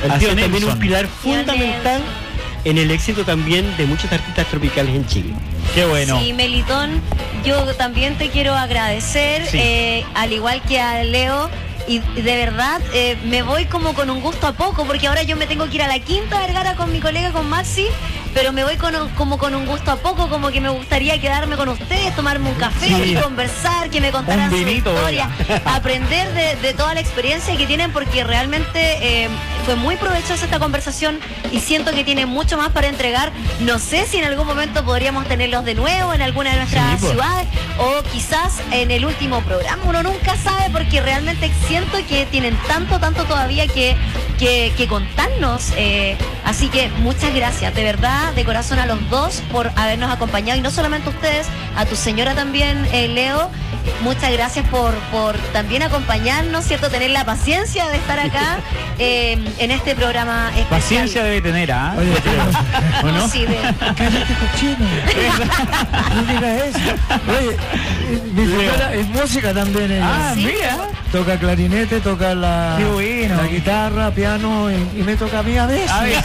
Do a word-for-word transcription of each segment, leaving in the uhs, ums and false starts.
El tío también Nelson. un pilar fundamental en el éxito también de muchos artistas tropicales en Chile. Qué bueno. Sí, Melitón, yo también te quiero agradecer, Sí. eh, al igual que a Leo. Y de verdad eh, me voy como con un gusto a poco, porque ahora yo me tengo que ir a la Quinta Vergara con mi colega, con Maxi, pero me voy con, como con un gusto a poco, como que me gustaría quedarme con ustedes, tomarme un café Sí. y conversar, que me contaran Un su vinito, historia, aprender de, de toda la experiencia que tienen, porque realmente eh, fue muy provechosa esta conversación y siento que tienen mucho más para entregar. No sé si en algún momento podríamos tenerlos de nuevo en alguna de nuestras Sí, pues. ciudades o quizás en el último programa, uno nunca sabe, porque realmente siento que tienen tanto, tanto todavía que, que, que contarnos. Eh, así que muchas gracias, de verdad, de corazón a los dos por habernos acompañado, y no solamente a ustedes, a tu señora también, eh, Leo. Muchas gracias por, por también acompañarnos, ¿cierto? Tener la paciencia de estar acá eh, en este programa especial. Paciencia debe tener, ¿ah? Oye, ¿O no? Sí, de- cállate, cochino. No digas eso. Oye, mi señora es música también. Ella. Ah, ¿Sí? mira. Toca clarinete, toca la, Qué bueno. la guitarra, piano, y, y me toca a mí a veces. A veces.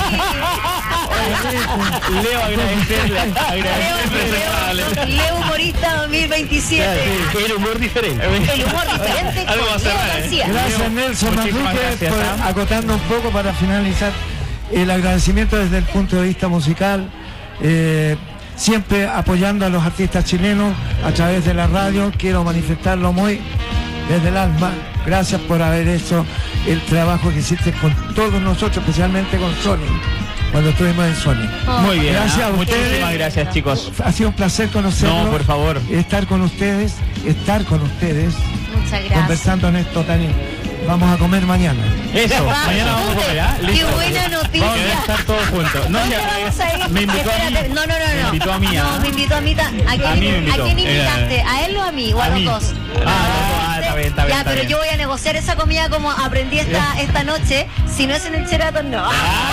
Leo, agradecerle. Agradecerle. Leo, Leo Humorista dos mil veintisiete. El humor diferente. El humor diferente Algo va a con Leo cerrar, ¿eh? García. Gracias, Nelson Muchísimas Manrique, gracias, por ¿ah? acotando un poco para finalizar. El agradecimiento desde el punto de vista musical, eh, siempre apoyando a los artistas chilenos a través de la radio. Quiero manifestarlo muy desde el alma. Gracias por haber hecho el trabajo que hiciste con todos nosotros, especialmente con Sony, cuando estuvimos en Sony. Muy bien. Gracias ¿ah? a ustedes. Muchísimas gracias, chicos. Ha sido un placer conocerlos. No, por favor. Estar con ustedes, estar con ustedes, Muchas gracias. conversando en esto tan... Vamos a comer mañana. Eso, Ah, mañana vamos a comer, ¿ah? Qué Listo. buena noticia. Vamos a estar todos juntos. No, ¿Dónde ya, vamos a ir? me invitó a mí. Espérate, No, no, no, no. Me invitó a mí, ¿ah? No, me invitó a mí. ta- ¿A quién, A mí me invitó. ¿A quién invitaste? Eh, ¿A él o a mí? ¿O a, a los mí. dos? Ah, no, ah, está bien, está bien, Ya, está pero bien. yo voy a negociar esa comida como aprendí esta, esta noche. Si no es en el Sheraton, no.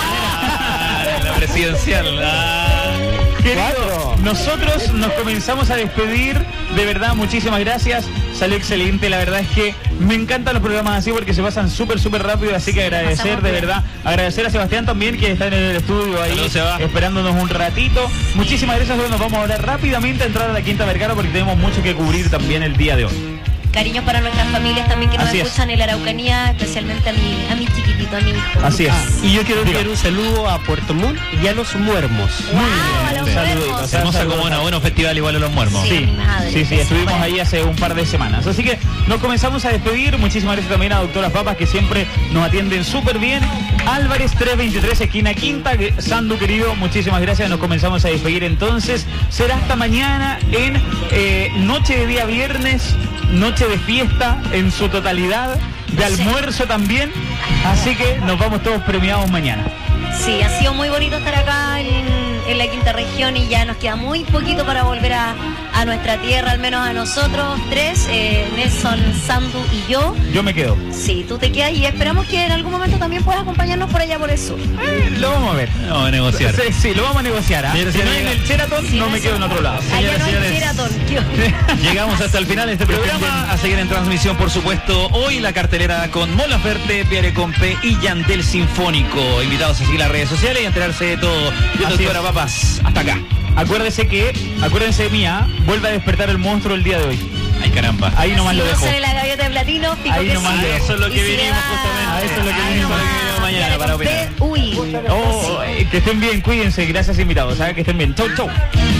Ah, la presidencial. Ah. Querido, nosotros nos comenzamos a despedir. De verdad, muchísimas gracias. Salió excelente. La verdad es que me encantan los programas así porque se pasan súper, súper rápido. Así que agradecer, Pasamos de bien. verdad. Agradecer a Sebastián también, que está en el estudio ahí esperándonos un ratito. Muchísimas gracias. Bueno, nos vamos a hablar rápidamente a entrar a la Quinta Vergara porque tenemos mucho que cubrir también el día de hoy. Cariños para nuestras familias también que nos Así es. escuchan en la Araucanía, especialmente a mi, a mi chiquitito, a mi hijo. Así es. Lucas. Y yo quiero Diga. enviar un saludo a Puerto Montt y a los Muermos. Wow, a los Saluditos. Muermos. Hermosa comuna, bueno festival igual a los Muermos. Sí, Sí, mi madre. sí, sí, Eso, estuvimos bueno. ahí hace un par de semanas. Así que nos comenzamos a despedir. Muchísimas gracias también a Doctoras Papas, que siempre nos atienden súper bien. Álvarez trescientos veintitrés, esquina Quinta. que- Sandu, querido, muchísimas gracias. Nos comenzamos a despedir entonces. Será hasta mañana en eh, noche de día viernes, noche de fiesta en su totalidad, de almuerzo también. Así que nos vamos todos premiados mañana. Sí, ha sido muy bonito estar acá en, en la Quinta Región y ya nos queda muy poquito para volver a, a nuestra tierra, al menos a nosotros tres, eh, Nelson, Sandu y yo. Yo me quedo. Sí, tú te quedas y esperamos que en algún momento también puedas acompañarnos por allá por el sur. Eh, lo vamos a ver. Vamos a negociar. Sí, sí, lo vamos a negociar. ¿ah? Señora, Si no señora, en el Sheraton, Sí, no me quedo en otro lado. Allá Señoras no y hay señores. Sheraton. ¿Qué- Llegamos hasta el final de este programa, a seguir en transmisión, por supuesto. Hoy la cartelera con Mon Laferte, Pierre Compe y Yandel Sinfónico. Invitados a seguir las redes sociales y enterarse de todo. Yo, Así doctora es. Papas, hasta acá. Acuérdese que, acuérdense de mí, ¿ah? Vuelve a despertar el monstruo el día de hoy. Ay, caramba. Ahí nomás Si lo no dejo. sale la gaviota de platino, fijo Ahí que nomás sí. lo dejo. Eso es lo Y que si vinimos le va- justamente. A eso es lo que Ahí vinimos, nomás. lo que vinimos mañana Ya le para conté, opinar. Uy. Oh, eh, que estén bien, cuídense. Gracias, invitados. ¿ah? Que estén bien. Chau, chau.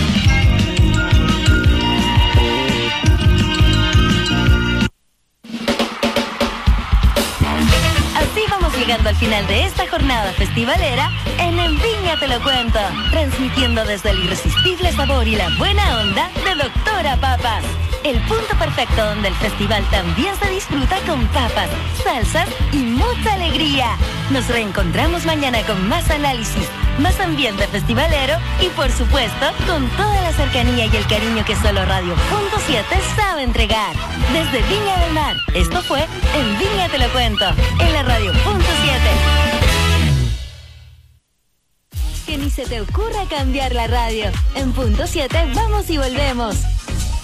Así vamos llegando al final de esta jornada festivalera en En Viña Te Lo Cuento, transmitiendo desde el irresistible sabor y la buena onda de Doctora Papas. El punto perfecto donde el festival también se disfruta con papas, salsas y mucha alegría. Nos reencontramos mañana con más análisis, más ambiente festivalero y por supuesto con toda la cercanía y el cariño que solo Radio Punto siete sabe entregar. Desde Viña del Mar, esto fue En Viña Te Lo Cuento, en la Radio Punto siete. Que ni se te ocurra cambiar la radio. En Punto siete vamos y volvemos.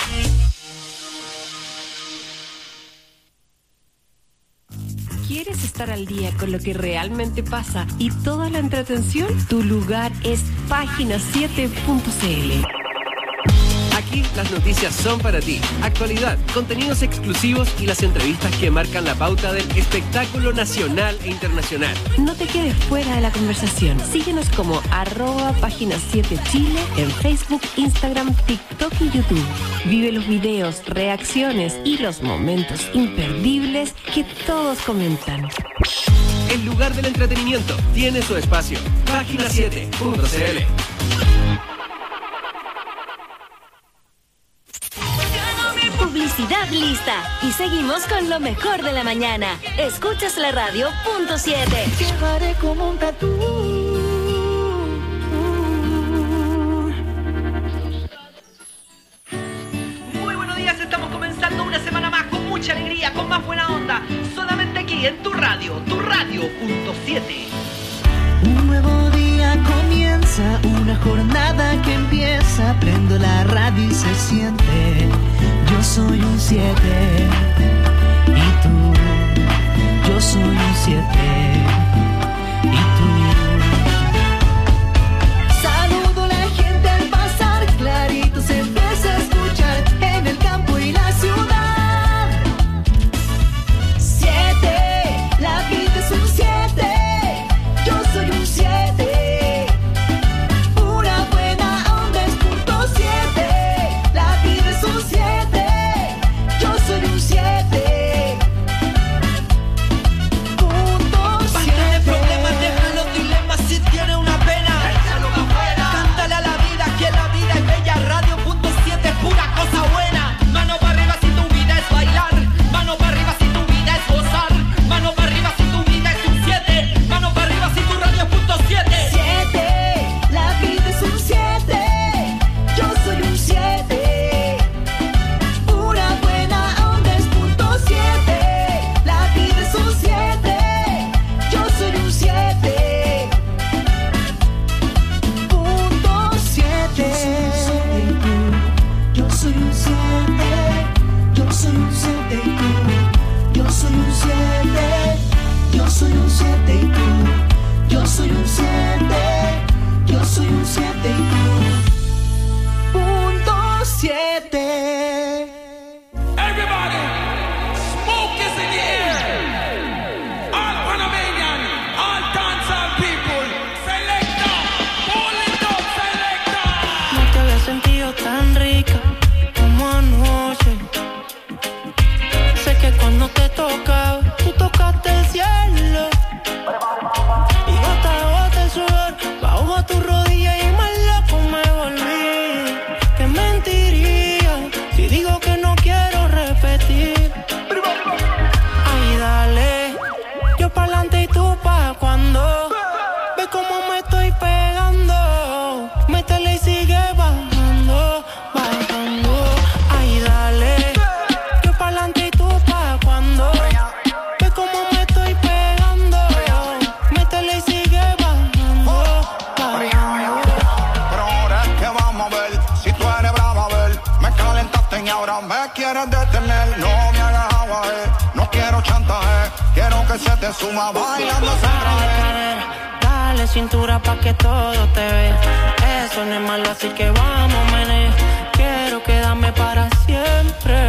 ¿Quieres estar estar al día con lo que realmente pasa y toda la entretención, tu lugar es página siete punto c l. Aquí las noticias son para ti. Actualidad, contenidos exclusivos y las entrevistas que marcan la pauta del espectáculo nacional e internacional. No te quedes fuera de la conversación. Síguenos como arroba página siete Chile en Facebook, Instagram, TikTok y YouTube. Vive los videos, reacciones y los momentos imperdibles que todos comentan. El lugar del entretenimiento tiene su espacio. página siete punto c l. Publicidad lista. Y seguimos con lo mejor de la mañana. Escuchas la radio punto siete. Llevaré como un tatú. Muy buenos días, estamos comenzando una semana más con mucha alegría, con más buena onda. Solamente aquí en tu radio, tu radio punto siete. Un nuevo día comienza, una jornada que empieza. Prendo la radio y se siente. Yo soy un siete y tú, yo soy un siete y tú. Saludo a la gente al pasar, clarito se empieza a escuchar en el campo y la ciudad. Siete, la vida es un siete, yo soy un siete. Una buena onda es punto siete, la vida es un siete. Soy un siete punto siete. Basta de problemas, deja los dilemas. Si tiene una pena, échalo pa' afuera. Cántale a la vida que la vida es bella. Radio punto siete es pura cosa buena. Mano para arriba si tu vida es bailar. Mano para arriba si tu vida es gozar. Mano para arriba si tu vida es un siete. Mano para arriba si tu radio es punto siete. Siete, la vida es un siete. Yo soy un siete. Soy un siete y tú, yo soy un siete, yo soy un siete y tú, punto siete. Everybody, smoke is in the air. All Panamanian, all dancehall people, selecta, pull it up, selecta. No te había sentido tan rica como anoche. Sé que cuando te tocaba, tú tocaste el cielo. Y gota a gota el sudor bajo tu rodilla y más loco me volví. Te mentiría si digo que no quiero repetir. Ay, dale, yo pa'lante y tú pa' cuando. Ve cómo me estoy pegando. Métele y sigue bajando, bajando. Ay, dale, yo pa'lante y tú pa' cuando. Ve cómo me estoy pegando. Métele y sigue bajando, bajando. Pero ahora es que vamos a ver. Si tú eres brava, a ver. Me calentaste y ahora me quieres detener. No me hagas agua, eh. No quiero chantaje. Quiero que se te suma bailando siempre. Dale cintura pa' que todo te vea. Eso no es malo, así que vamos, menea. Quiero quedarme para siempre.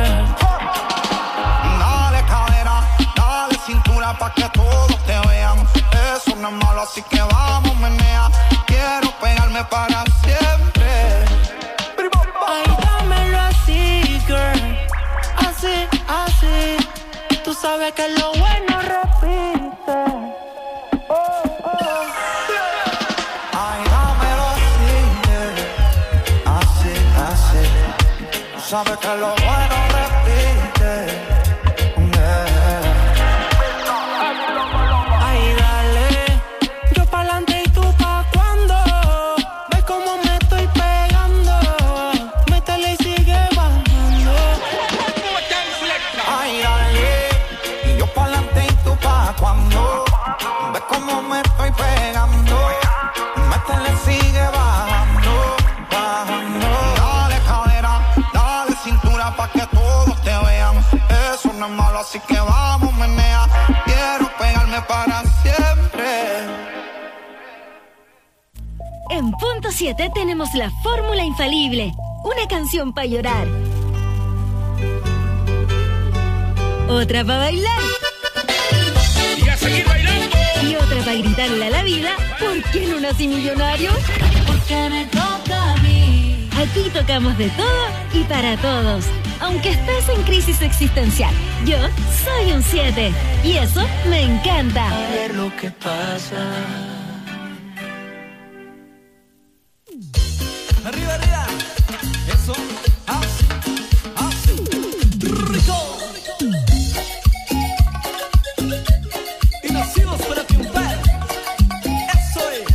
Dale cadera, dale cintura pa' que todos te vean. Eso no es malo, así que vamos, menea. Quiero pegarme para siempre. Ay, dámelo así, girl. Así, así. Tú sabes que lo bueno repite. Oh, oh. Ay, dámelo así, yeah. Así, así. Tú sabes que lo bueno repite. Yeah. Ay, dale. Yo pa'lante y tú pa' cuando. Ve cómo me estoy pegando. Métele y sigue bajando. Ay, dale. Y yo pa'lante y tú pa' cuando. Ve cómo me estoy pegando. Métele, sigue bajando, bajando. Dale cadera, dale cintura pa' que todos te vean. Eso no es malo, así que vamos, menea. Quiero pegarme para siempre. En Punto siete tenemos la fórmula infalible. Una canción para llorar. Otra para bailar. Y a seguir bailando. Y otra para gritarle a la vida, ¿por qué no nací millonario? Porque me toca a mí. Aquí tocamos de todo y para todos. Aunque estés en crisis existencial, yo soy un siete. Y eso me encanta. A ver lo que pasa. Arriba, arriba. Eso. Así. Así. Rico. Y nacimos para triunfar. Eso es.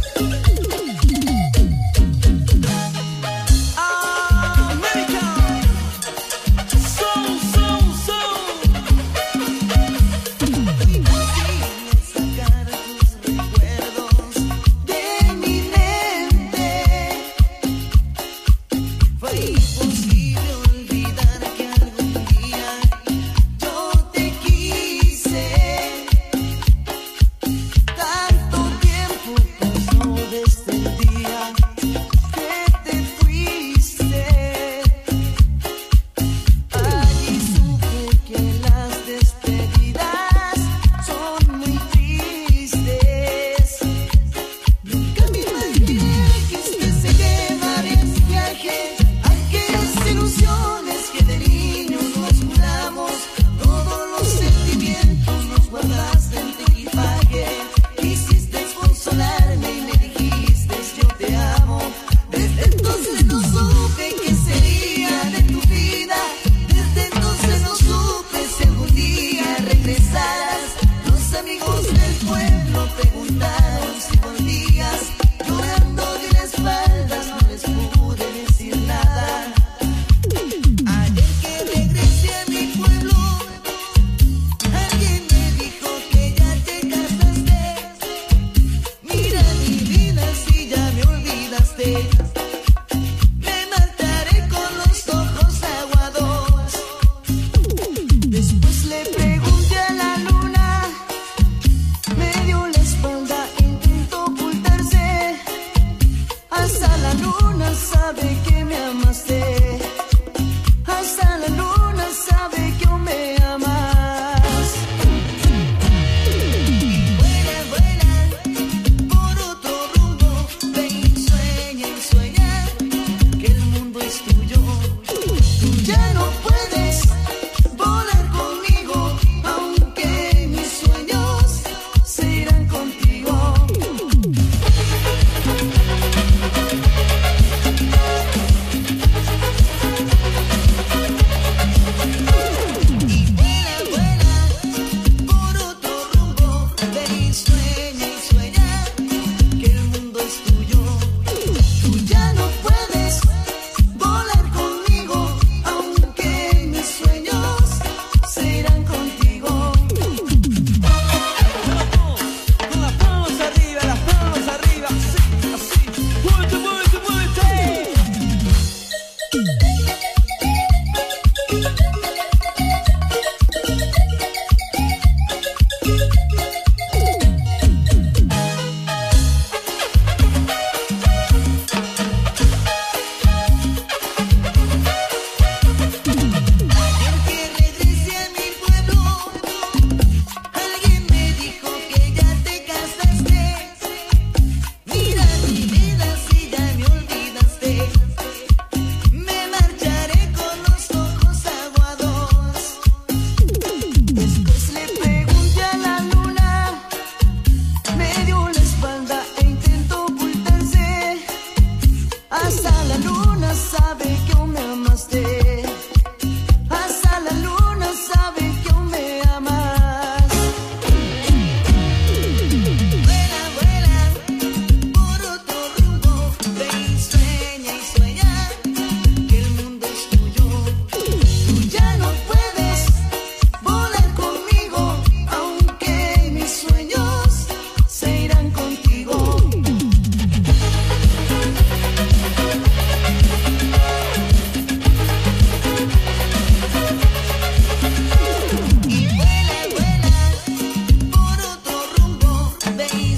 América. Soul, soul, soul. Sacar tus recuerdos.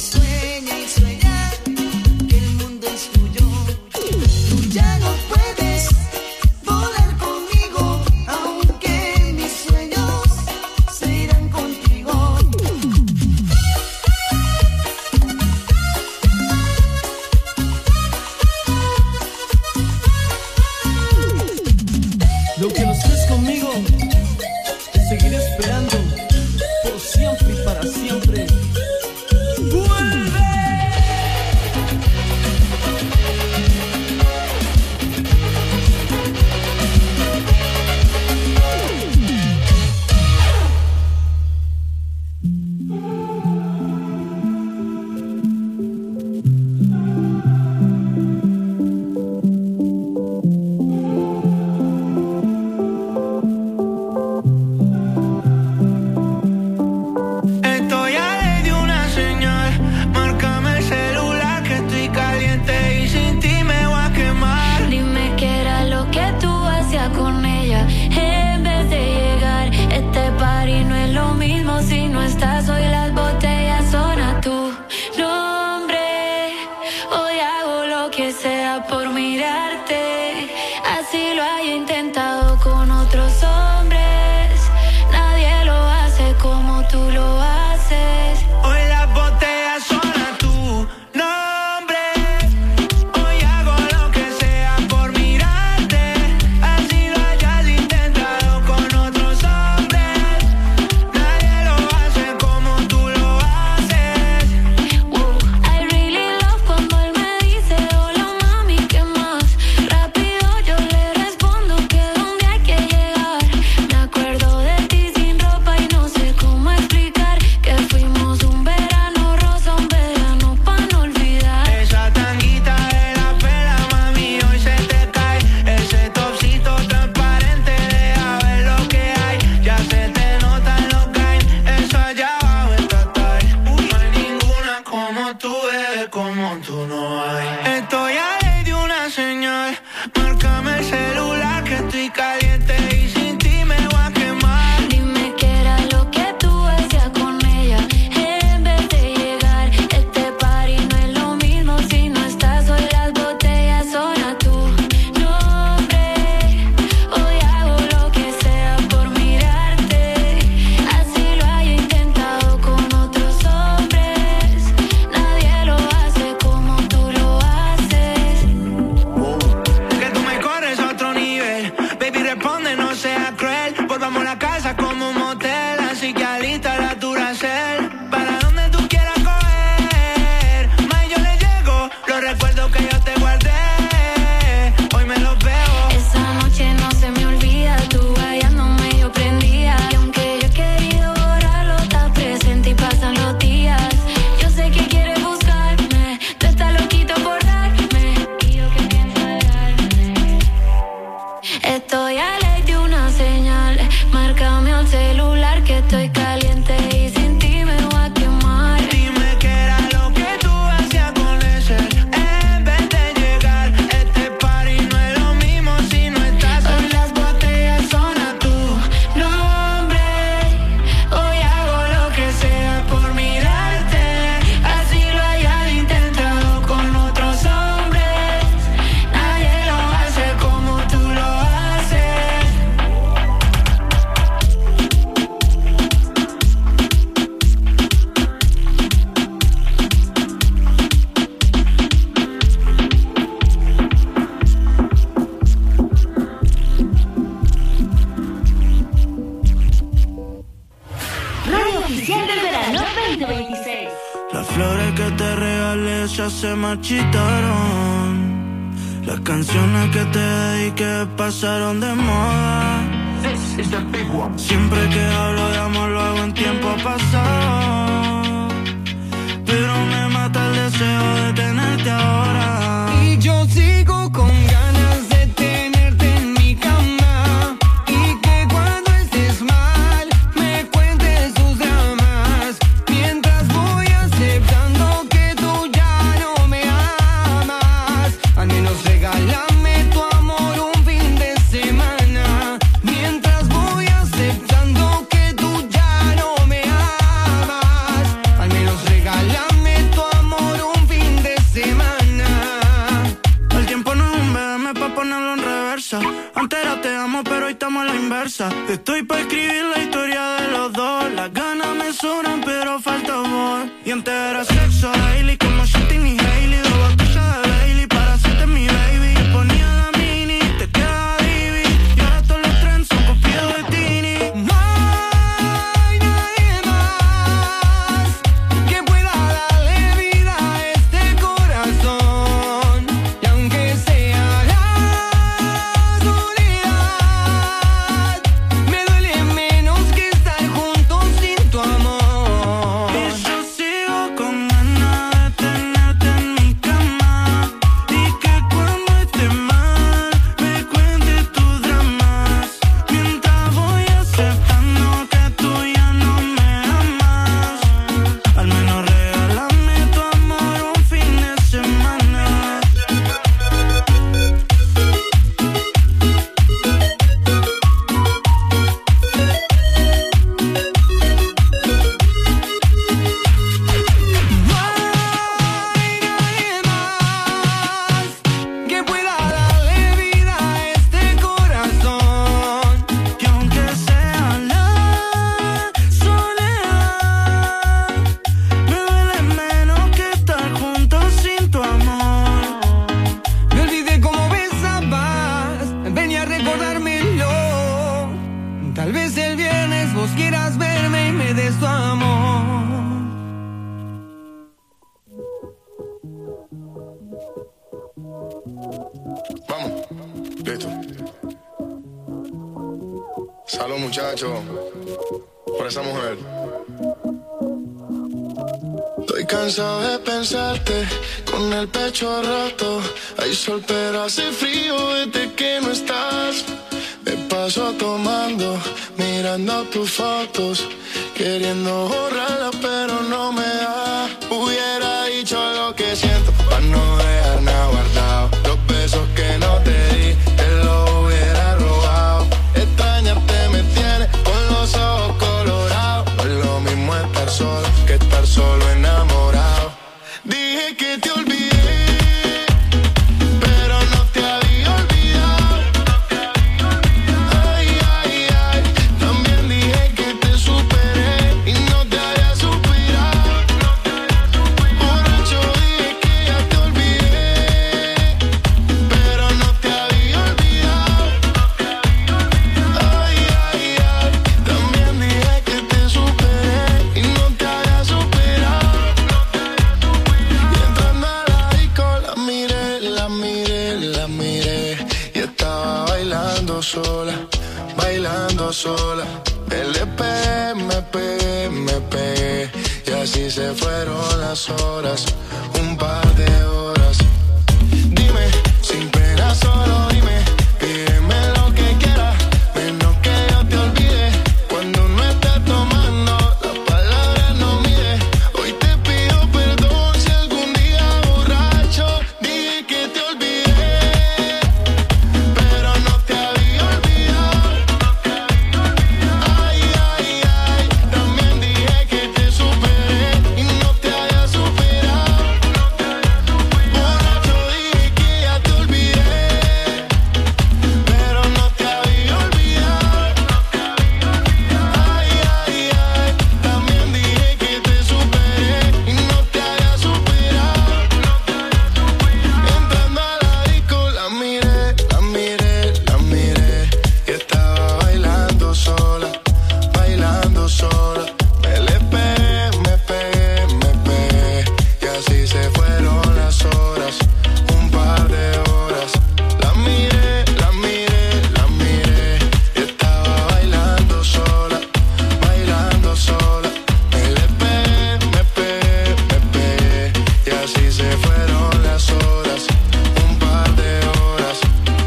sueña y sueña que el mundo es tuyo. Tú ya no puedes volar conmigo, aunque mis sueños se irán contigo. Lo que no estés conmigo, te seguiré esperando por siempre y para siempre. ¡Vuelve! Estoy a ley de una señal, márcame el celular que estoy caliente y sin ti me voy a quemar. Dime qué era lo que tú hacías con ella en vez de llegar. Este party no es lo mismo si no estás. Hoy las botellas son a tu nombre. Hoy hago lo que sea por mirarte. Así lo haya intentado con otros hombres. Nadie lo hace como tú lo haces. Hoy las botellas son a tu nombre. Hoy hago lo que sea por mirarte. Así lo hayas intentado con otros hombres. Nadie lo hace como tú lo haces. Wow, I really love cuando él me dice hola mami, ¿qué más? Rápido yo le respondo que donde hay que llegar. Me acuerdo de ti sin ropa y no sé cómo explicar que fuimos un verano rosa, un verano pa' no olvidar. Esa tanguita de la pela, mami, hoy se te cae. Ese topsito transparente, deja ver lo que hay. Ya se te notan los gains, eso allá abajo está tight. No hay ninguna como tú, bebé, como tú no hay. Estoy a ley de una señal, márcame el celular que estoy caliente y sin ti me voy a quemar. Dime qué era lo que tú hacías con ella en vez de llegar. Este party no es lo mismo si no estás. Hoy las botellas son a tu nombre. Hoy hago lo que sea por mirarte. Así lo haya intentado con otros hombres. Nadie lo hace como tú lo haces. Que tú me corres a otro nivel. Baby, responde, no seas cruel. Volvamos a la casa como un motel. Así que alista la Duracell. Para donde tú quieras coger. Más yo le llego. Los recuerdos que yo te guardé. Hoy me los veo. Esa noche no se me olvida, tú hallándome yo prendía. Y aunque yo he querido borrarlo, está presente y pasan los días. Yo sé que quieres buscarme, tú estás loquito por darme. Y yo que pienso darme. Estoy a ley de una señal, márcame el celular que estoy caliente y sin ti me voy a quemar. Dime qué era lo que tú hacías con ese en vez de llegar. Este party no es lo mismo si no estás. Hoy las botellas son a tu nombre. Hoy hago lo que sea por mirarte. Así lo hayas intentado con otros hombres. Nadie lo hace como tú lo haces. Radio Oficial del Verano veinte veintiséis. Las flores que te regalé ya se marchitaron. Las canciones que te dediqué pasaron de moda. Siempre que hablo de amor lo hago en tiempo pasado. Pero me mata el deseo de tenerte ahora. Y yo sigo con ganas de tenerte en mi cama. Y que cuando estés mal me cuentes tus dramas. Mientras voy aceptando que tú ya no me amas. Al menos regálame tu amor un fin de semana. Mientras voy aceptando que tú ya no me amas. Al menos regálame tu pasa. Estoy pa' escribir la historia de los dos. Las ganas me sobran, pero falta amor. Y antes era sexo daily, como Shotting y Hailey. Dos botellas de Bailey para hacerte mi baby. Ponía la mini, te quedaba divi. Y ahora todos los trends son copiados de Tini. No hay nadie más que pueda darle vida a este corazón. Y aunque sea la soledad, me duele menos que estar juntos sin tu amor. Y yo sigo con ganas de tenerte en mi cama. Y que cuando esté mal me cuentes tus dramas. Mientras voy aceptando que tú ya no me amas. Al menos regálame tu amor un fin de semana. No hay nadie más que pueda darle vida a este corazón. Y aunque sea la soledad, me duele menos que estar juntos sin tu amor. Me olvidé cómo besabas, venía a recordármelo. Tal vez el viernes vos quieras verme y me des tu amor. Vamos, listo. Salud, muchachos, por esa mujer. Estoy cansado de pensarte con el pecho roto. Hay sol pero hace frío desde que no estás. Me paso tomando, mirando tus fotos, queriendo borrarlas pero no me da. Hubiera dicho lo que siento para no dejar nada guardado. Los besos que no te di, te los hubiera robado. Extrañarte me tiene con los ojos colorados. No es lo mismo estar solo que estar solo enamorado. Dije que te olvidé, pero no te había olvidado. Ay, ay, ay, también dije que te superé y no te había suspirado. Borracho dije que ya te olvidé, pero no te había olvidado. Ay, ay, ay, también dije que te superé y no te había superado. Y entrando a la disco la miré, la miré, la miré. Y estaba bailando sola, bailando sola. Me le pegué, me pegué, me pegué. Y así se fueron las horas, un par de horas. Dime, sin pena solo dime, pídeme lo que quieras, menos que yo te olvide. Cuando no estés tomando, las palabras no mide. Hoy te pido perdón si algún día borracho dije que te olvidé, pero no te había olvidado. Ay, ay, ay, también dije que te superé y no te había superado. Borracho dije que ya te olvidé, pero no te había olvidado. Ay, ay, ay, también dije que te superé y no te había superado. Entrando a la disco la miré, la miré, la miré. Y estaba bailando sola, bailando sola. Me le pegué, me pegué, me pegué. Y así se fueron las horas, un par de horas. La miré, la miré, la miré. Y estaba bailando sola, bailando sola. Me le pegué, me pegué, me pegué. Y así se fueron las horas, un par de horas.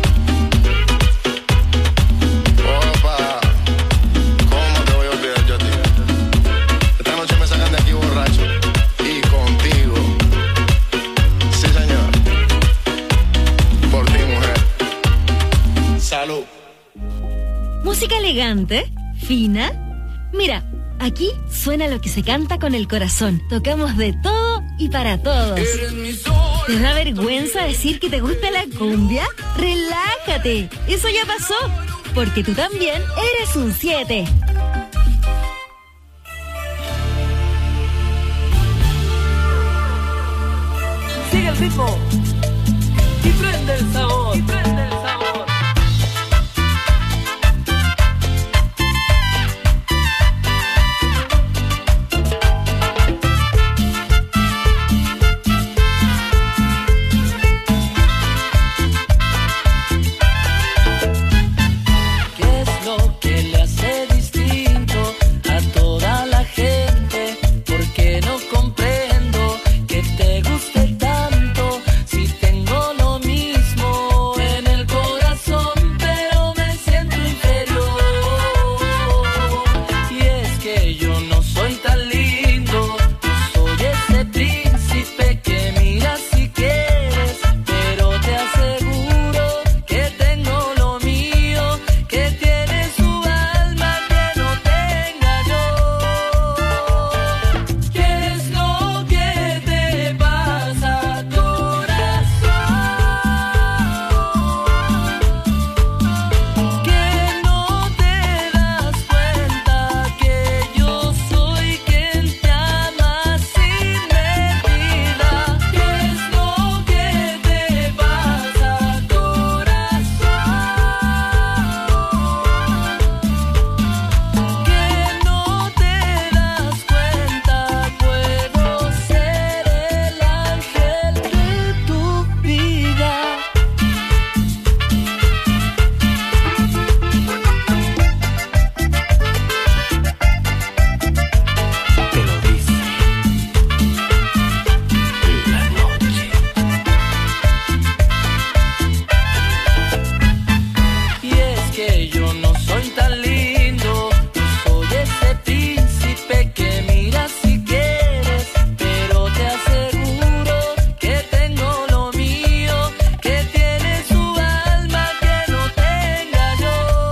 Opa, ¿cómo te voy a olvidar yo a ti? Esta noche me sacan de aquí borracho y contigo. Sí, señor. Por ti, mujer. Salud. Música elegante, fina. Mira, aquí suena lo que se canta con el corazón. Tocamos de todo y para todos. ¿Te da vergüenza decir que te gusta la cumbia? Relájate, eso ya pasó. porque tú también eres un siete. Sigue el ritmo y prende el sabor. Y prende el sabor. ¿Qué es lo que le hace distinto a toda la gente? Porque no comprendo que te guste tanto si tengo lo mismo en el corazón, pero me siento inferior. Y es que yo no soy tan lindo, soy ese príncipe que miras si quieres, pero te aseguro que tengo lo mío, que tiene su alma que no tenga yo. ¿Qué es lo que te pasa, corazón? Que no te das cuenta que yo soy quien te ama sin medida. ¿Qué es lo que te pasa, corazón? Que no te das cuenta, puedo ser el ángel de tu vida. Te lo dice la noche. Y es que yo no soy tan lindo, soy ese príncipe que miras si quieres, pero te aseguro que tengo lo mío, que tiene su alma que no tenga yo.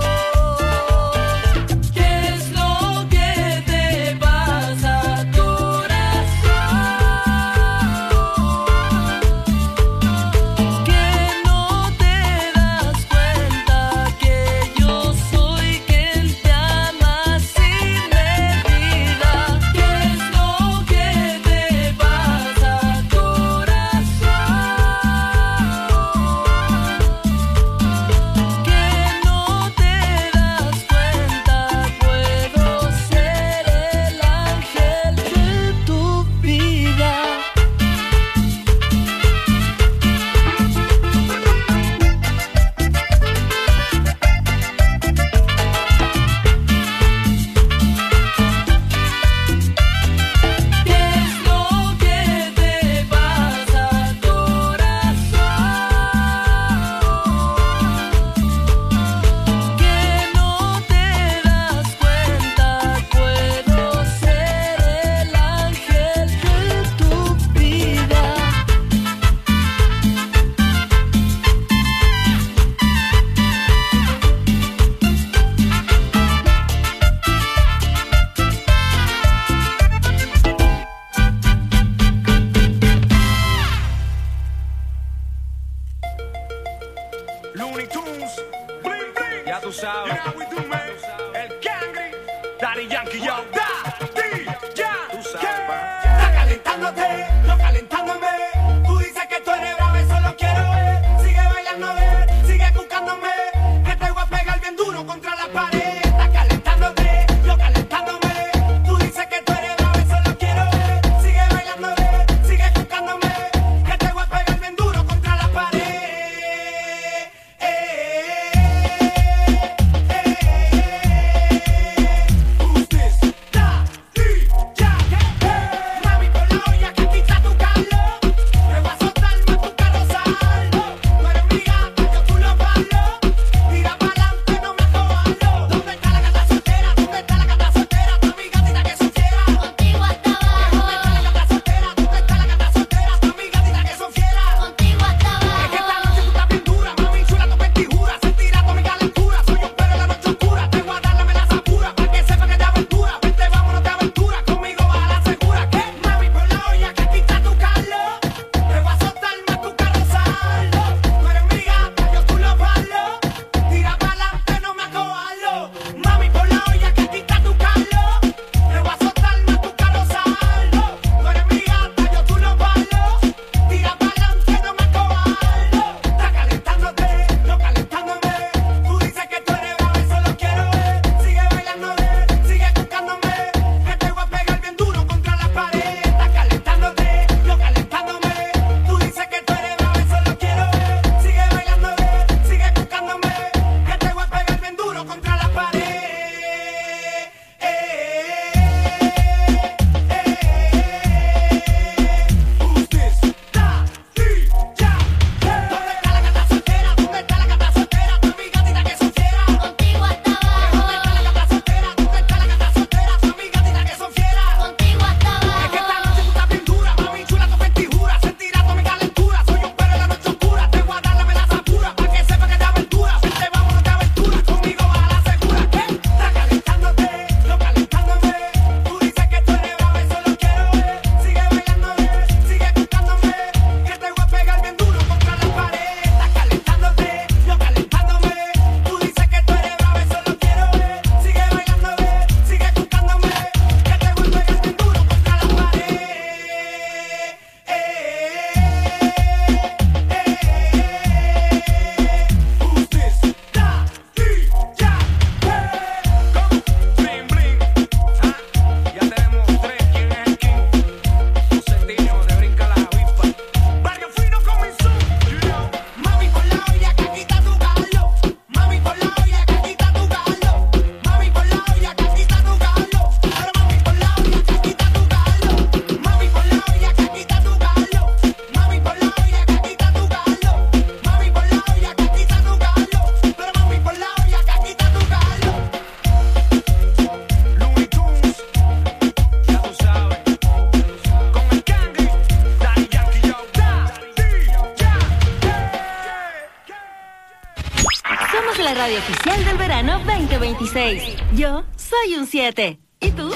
¿Qué es lo que te pasa, corazón? Que no te das cuenta que yo soy quien te ama sin medida. ¿Qué es lo que te pasa, corazón? Que no te das cuenta, puedo ser el ángel de tu vida. ¿Qué es lo que te pasa, corazón? Que no te das cuenta, puedo ser el ángel de tu vida. Looney Tunes, bling bling. Ya tú sabes. You know how we do, man. El Cangri, Daddy Yankee, yo. Da, di, ya. Tú sabes, pa. Está calentándote, yo calentándome. Tú dices que tú eres bravo, eso lo quiero ver. Sigue bailando, ver, sigue buscándome. Que te voy a pegar bien duro contra la pared. Está calentándote, yo calentándome. Tú dices que tú eres bravo, eso lo quiero ver. Sigue bailando, ver, sigue buscándome. Que te voy a pegar bien duro contra la pared. Who's this? la radio oficial del verano veinte veintiséis. Yo soy un siete. ¿Y tú?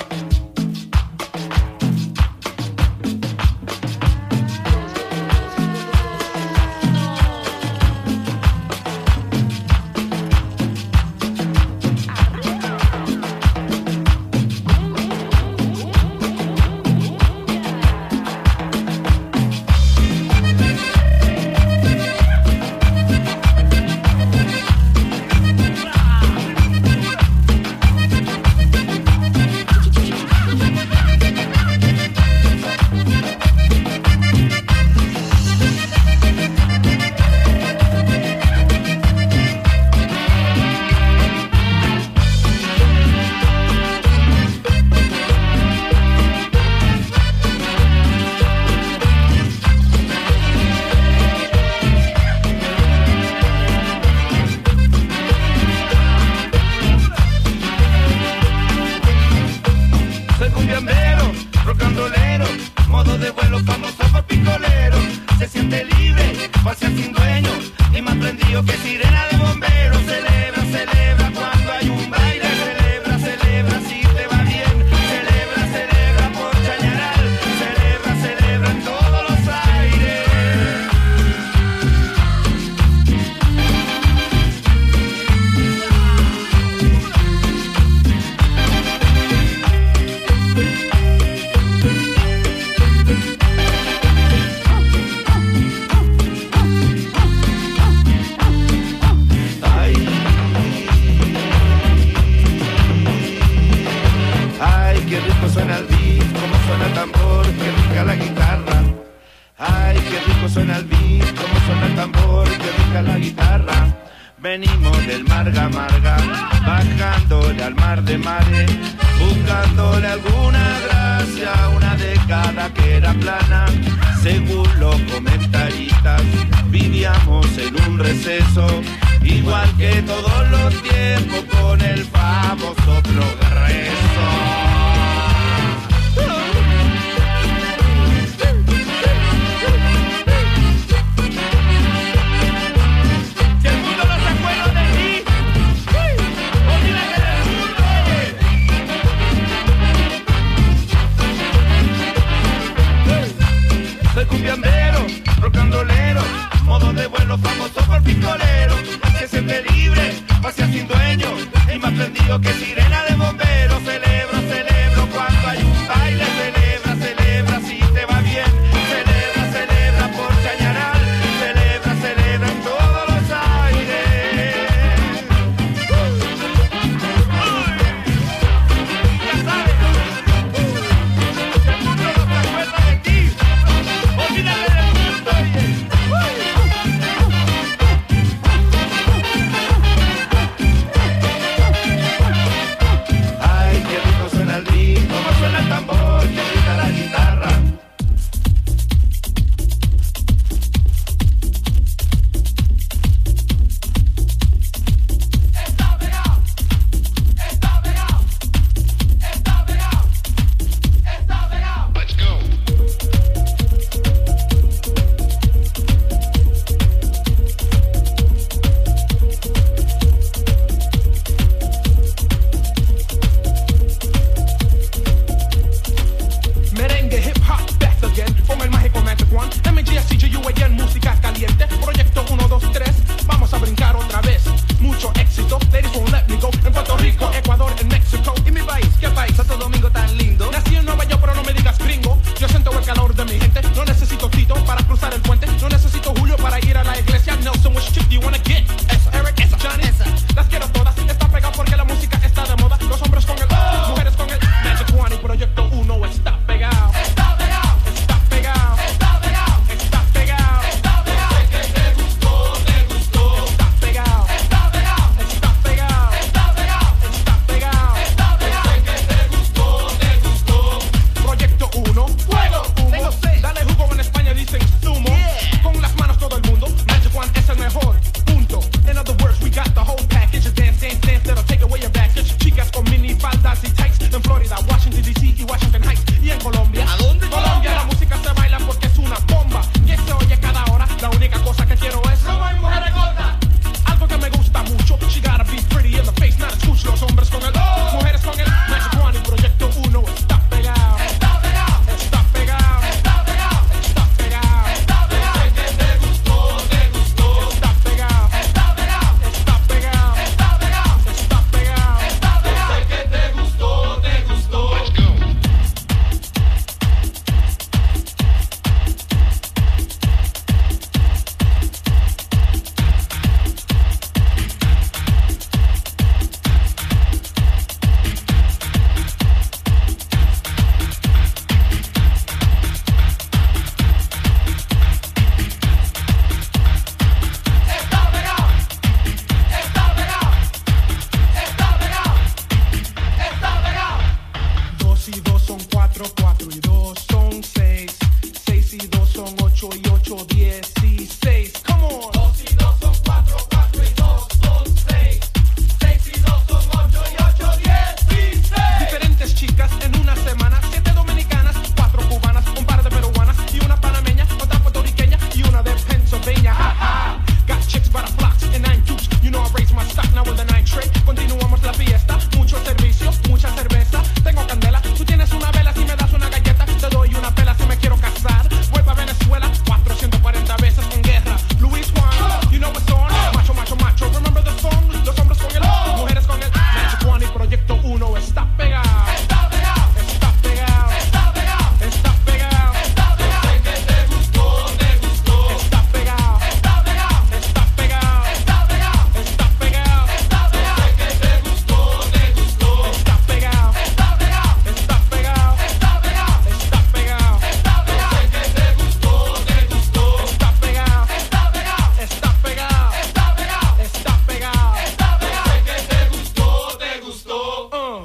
dos son ocho y ocho, dieciséis. Come on. Dos y dos son cuatro, cuatro y dos son seis. Seis y dos son ocho y ocho, dieciséis. Diferentes chicas en una semana, siete dominicanas, cuatro cubanas, un par de peruanas y una panameña, otra puertorriqueña y una de Pennsylvania. Ha, ha. Got chicks by the blocks and nine dukes. You know I raise my stock now with a nine tray. Continuamos la fiesta, mucho servicio, mucha cerveza. Tengo candela, tú tienes una vela, si me das una galleta, te doy una pela si me quiero casar. Vuelvo a Venezuela, cuatrocientos cuarenta veces en guerra. Luis Juan, you know what's on. Macho, macho, macho, remember the song. Los hombres con el, mujeres con el. Magic One y Proyecto Uno está pegado. Está pegado, está pegado, está pegado, está pegado, está pegado. Sé que te gustó, te gustó. Está pegado, está pegado, está pegado, está pegado, está pegado, está pegado. Sé que te gustó, te gustó. Está pegado, está pegado, está pegado, está pegado, está pegado, está pegado. Sé que te gustó, te gustó. Está pegado, está pegado, está pegado, está pegado, está pegado, está pegado. Sé que te gustó, te gustó. Uh.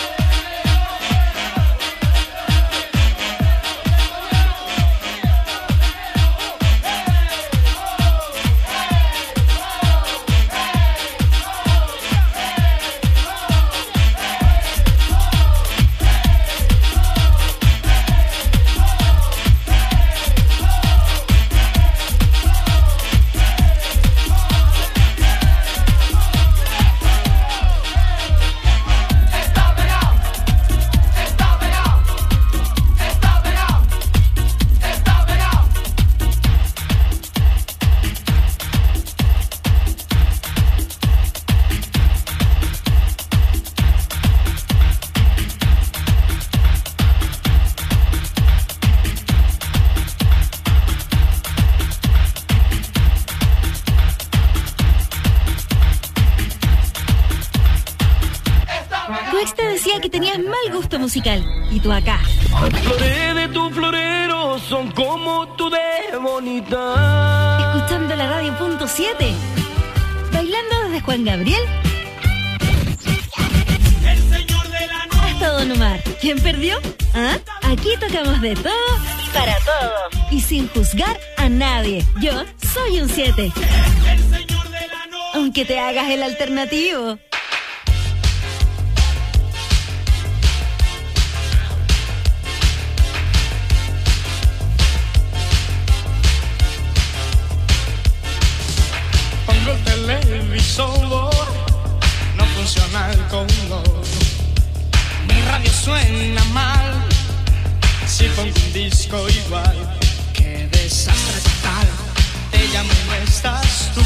Tu ex te decía que tenías mal gusto musical. Y tú acá. Flores de tu florero son como tú de bonita. Escuchando la radio punto siete. Bailando desde Juan Gabriel El señor de la noche. hasta Don Omar. ¿Quién perdió? ¿Ah? Aquí tocamos de todo y para todo. Y sin juzgar a nadie. Yo soy un siete. El señor de la noche. Aunque te hagas el alternativo. Pongo el televisor, no funciona el color. Mi radio suena mal, si pongo un disco igual. Qué desastre total, te llamo y no estás tú.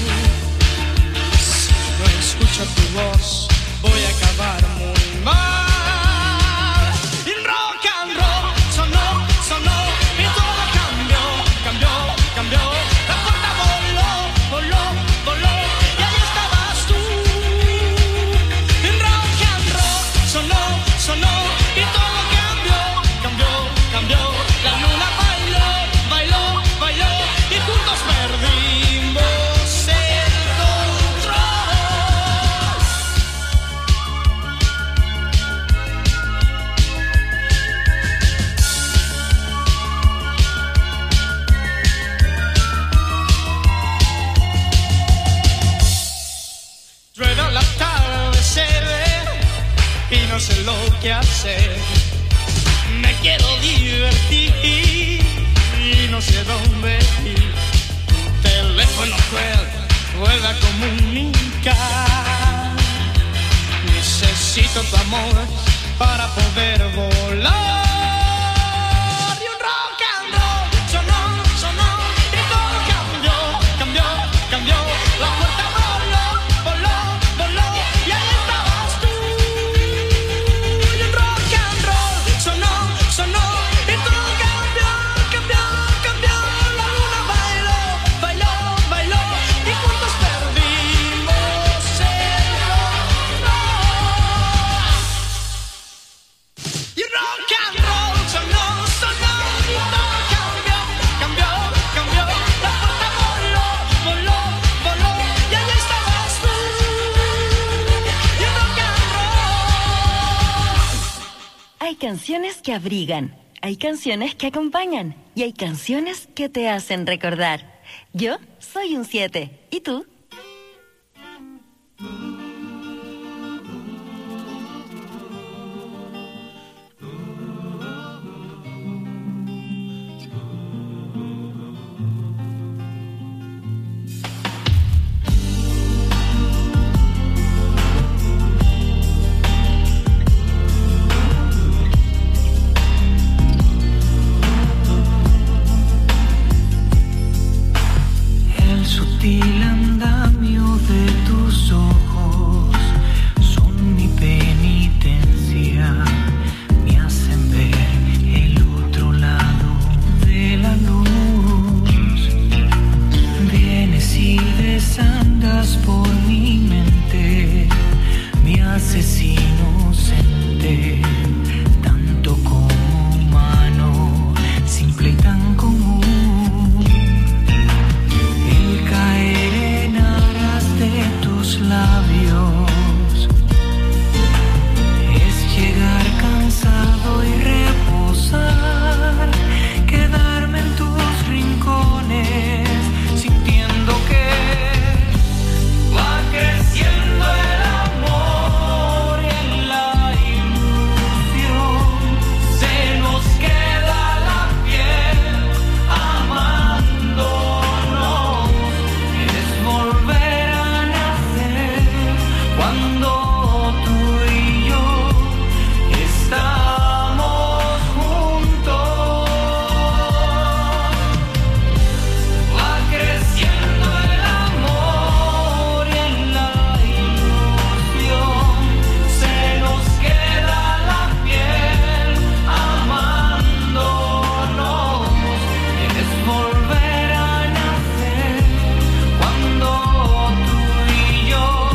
Si no escucho tu voz, voy a acabar muy mal. Y rock and roll sonó, sonó, y todo cambió, cambió, cambió. La puerta voló, voló, voló, y ahí estabas tú. Y rock and roll sonó, sonó, y todo cambió, cambió, cambió. La luna bailó, bailó, bailó, y juntos perdimos el control. Rueda la tarde, se ve, y no sé lo que hacer. Me quiero divertir y no sé dónde ir. Tu teléfono cruel vuelve a comunicar. Necesito tu amor para poder volar. Y un rock and roll sonó, sonó, y todo cambió, cambió, cambió. La puerta voló, voló, voló, y ahí estabas tú. Y un rock and roll sonó, sonó, y todo cambió, cambió, cambió. La luna bailó, bailó, bailó, y juntos perdimos el control. Y rock and roll sonó, sonó, y todo cambió, cambió, cambió. La puerta voló, voló, voló, y ahí estabas tú. Y rock and roll. Hay canciones que abrigan. Hay canciones que acompañan y hay canciones que te hacen recordar. Yo soy un siete. ¿Y tú? El sutil andamio de tus ojos son mi penitencia, me hacen ver el otro lado de la luz. Vienes y desandas por mi mente, me haces inocente, tanto como humano, simple y tan común. Caer en aras de tus labios es llegar cansado y reposar, quedarme en tus rincones sintiendo que va creciendo el amor y en la ilusión se nos queda la piel amando. Volver a nacer cuando tú y yo estamos juntos. Va creciendo el amor y en la ilusión se nos queda la piel amándonos. Es volver a nacer cuando tú y yo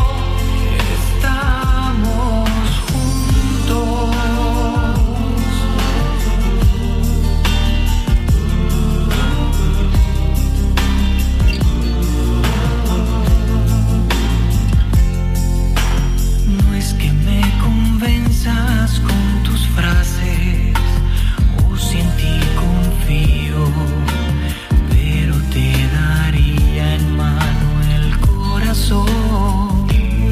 estamos juntos. No es que me convenzas con tus frases o si en ti confío, pero te daría en mano el corazón.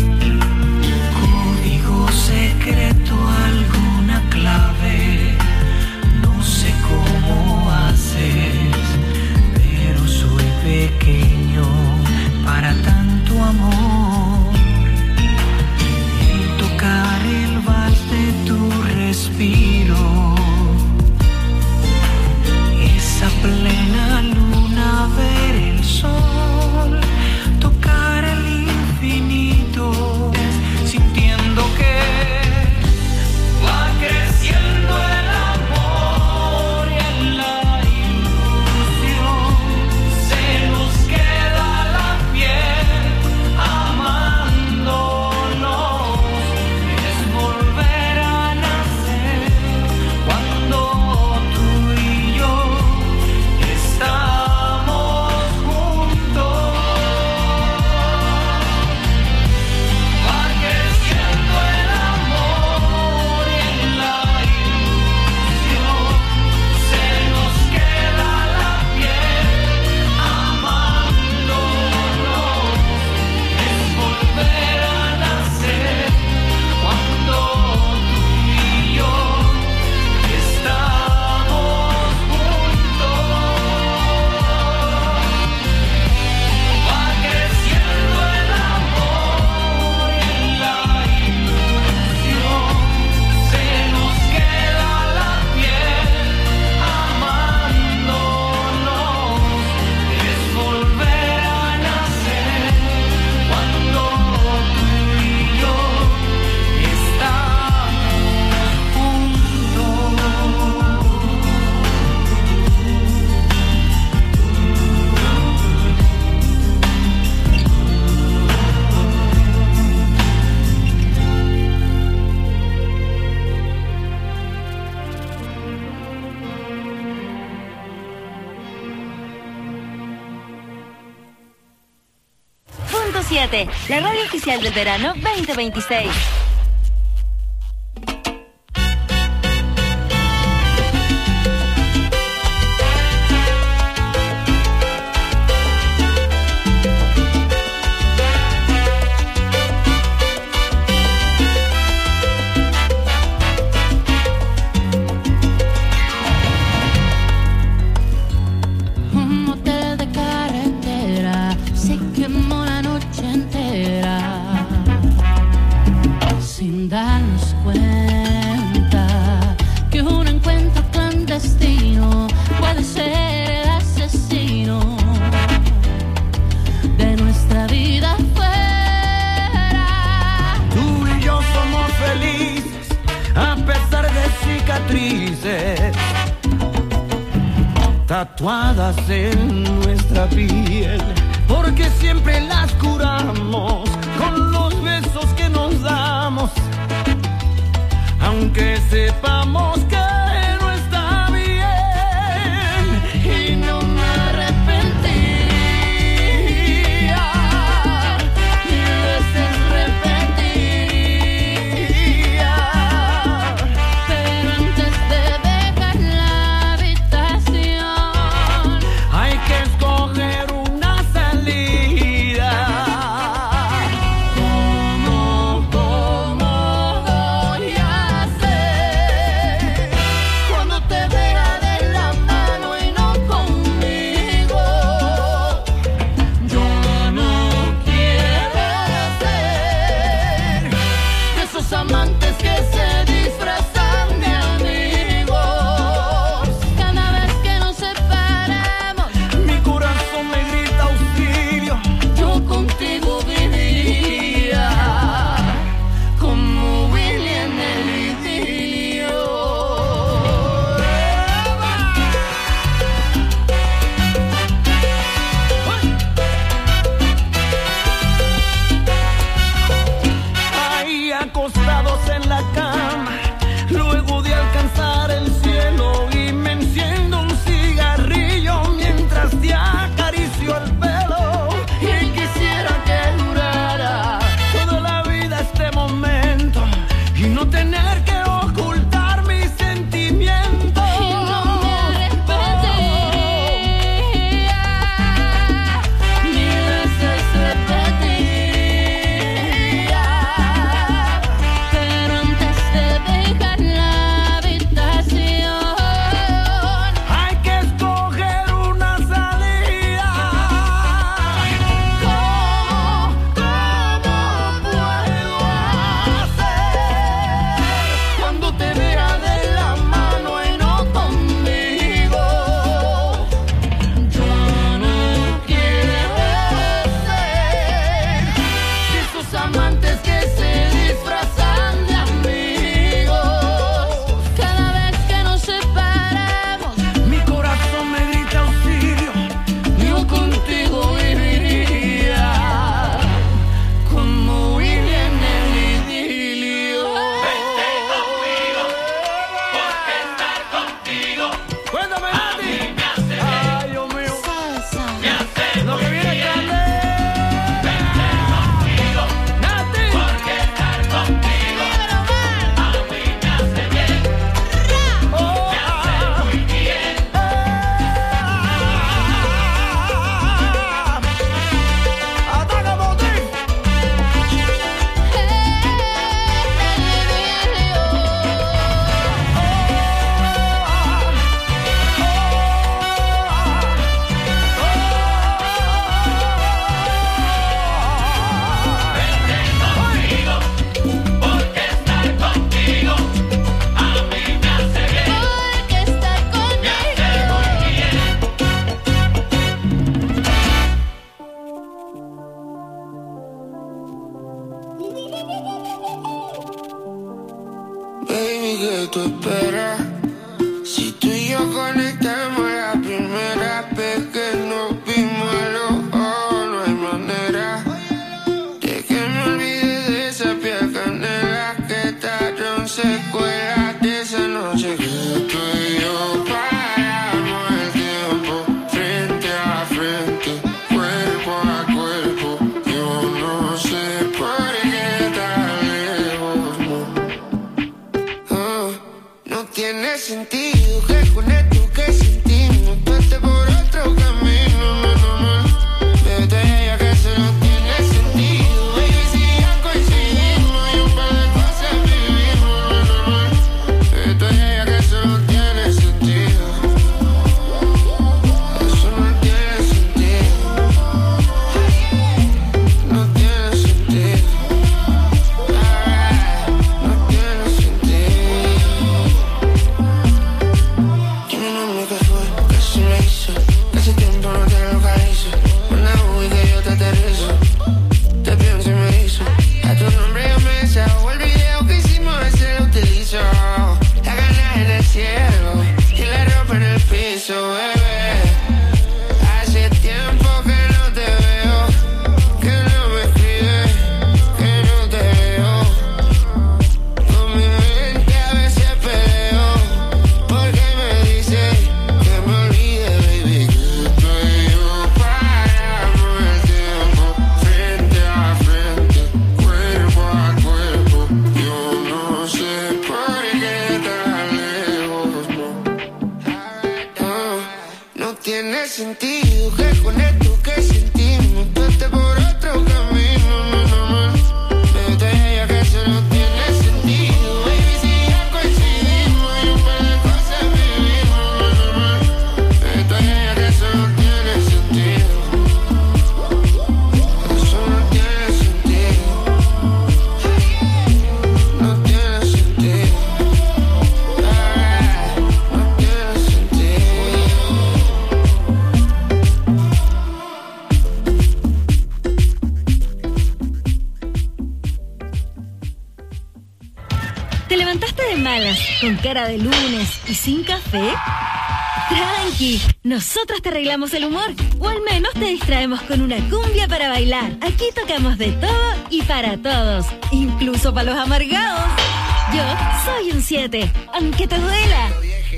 Código secreto, alguna clave, no sé cómo haces, pero soy pequeño para tanto amor. El tocar el vals de tu respiro, esa plena luna, ver el sol, tocar el infinito, sintiendo que va creciendo el amor y en la ilusión se nos queda la piel amándonos. Es volver a nacer cuando tú y yo estamos juntos. Va creciendo el amor y en la ilusión se nos queda la piel amándonos. Es volver a nacer cuando tú y yo estamos juntos. Va creciendo el amor y en la ilusión se nos queda la piel amándonos. Es volver a nacer cuando tú y yo estamos juntos. Punto siete, la radio oficial del verano veinte veintiséis. tatuadas en nuestra piel, porque siempre las curamos con los besos que nos damos, aunque sepamos que no está bien, y no me arrepentiría, mil veces repetiría, pero antes de dejar la habitación hay que escoger una salida. ¿Cómo, cómo voy a hacer cuando te vea de la mano y no conmigo? Yo no quiero ser de esos amantes que se disfrazan de amigos. Cada vez que nos separamos, mi corazón me grita auxilio. Yo contigo viviría como Willy en el idilio. Ahí acostados en la cama, luego de alcanzar el cielo, y me enciendo un cigarrillo mientras te acaricio el pelo. Y quisiera que durara toda la vida este momento y no tener que ocultar mis sentimientos. Y no me arrepentiría, mil veces repetiría, pero antes de dejar la habitación hay que escoger una salida. ¿Cómo, cómo puedo hacer cuando te vea de la mano y no conmigo? Yo no quiero ser de esos amantes que se disfrazan de amigos. Cada vez que nos separamos, mi corazón me grita auxilio. Yo contigo viviría como Willy en el idilio. Vente conmigo, porque estar contigo cuéntame, Nati. Me hace bien. Ay, Dios mío. Me hace lo que viene grande. Vente conmigo, Nati, porque estar contigo a mí me hace bien. Oh, me hace muy bien. Ataca, Botín. Conmigo, porque estar contigo a mí me hace bien. Porque estar contigo me hace muy bien. Baby, ¿qué tú esperas? Si tú y yo conectamos la primera vez que nos vimos a los ojos, no hay manera de que me olvide de esa piel canela que tallaron secuelas de esa noche que tú y yo paramos el tiempo frente a frente, cuerpo a cuerpo. Yo no sé por qué tan lejos, no. Oh, no sentido que con esto que sentimos tú estés por otro camino, no, no, no. Desde ella que eso no tiene sentido, baby, si ya coincidimos y un par de cosas vivimos, no, no, no. Desde ella que eso no tiene sentido, eso no tiene sentido, no tiene sentido. ¿Te levantaste de malas, con cara de lunes y sin café? Tranqui, nosotros te arreglamos el humor, o al menos te distraemos con una cumbia para bailar. Aquí tocamos de todo y para todos, incluso para los amargados. Yo soy un siete, aunque te duela.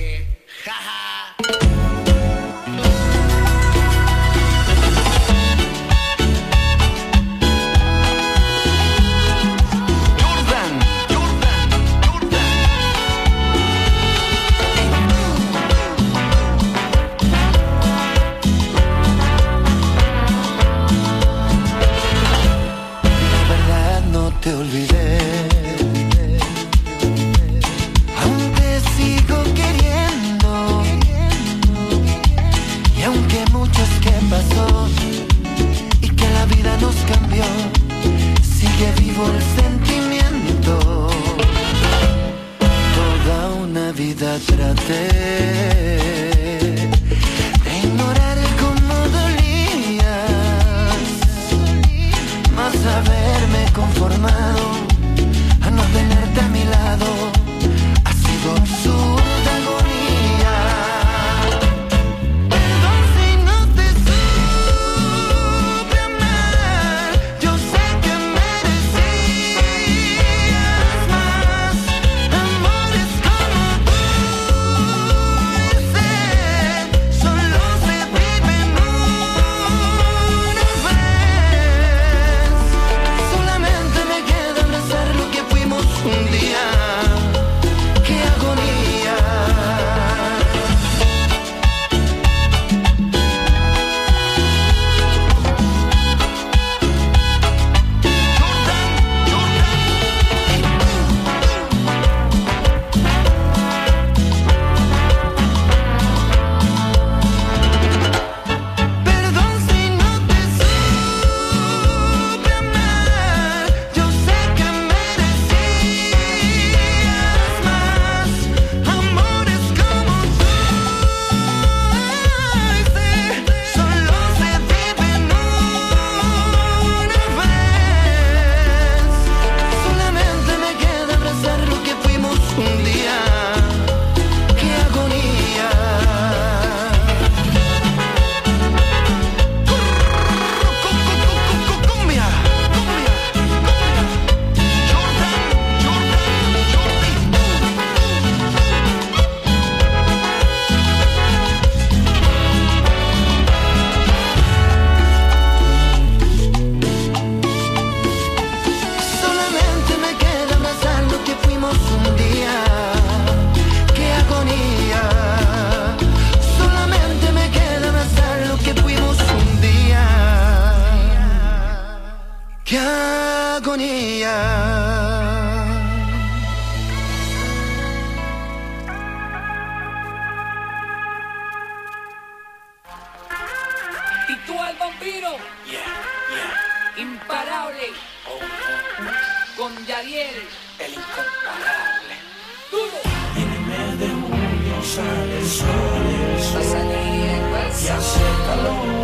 Te olvidé, aunque sigo queriendo, y aunque mucho es que pasó y que la vida nos cambió, sigue vivo el sentimiento. Toda una vida traté de ignorar cómo dolías, más haberme conformado a no tenerte a mi lado ha sido absurda agonía. Perdón si no te supe amar, yo sé que merecías más amores como tú. Ese solo se vive en una vez. Solamente me queda abrazar lo que fuimos un día. ¡Qué agonía! Perdón si no te supe amar, yo sé que merecías más amores como tú. Ese solo se vive en una vez. Solamente me queda abrazar lo que fuimos un día. ¡Qué agonía! Cumbia, cumbia, Jordan, Jordan, Jordi. Solamente me queda abrazar lo que fuimos un día. ¡Qué agonía! Solamente me queda abrazar lo que fuimos un día. ¡Qué agonía! Y tú al vampiro, imparable, con Yadiel, el incomparable. Duro. En el mes de junio sale el sol, el Va a sol salir el y hace calor.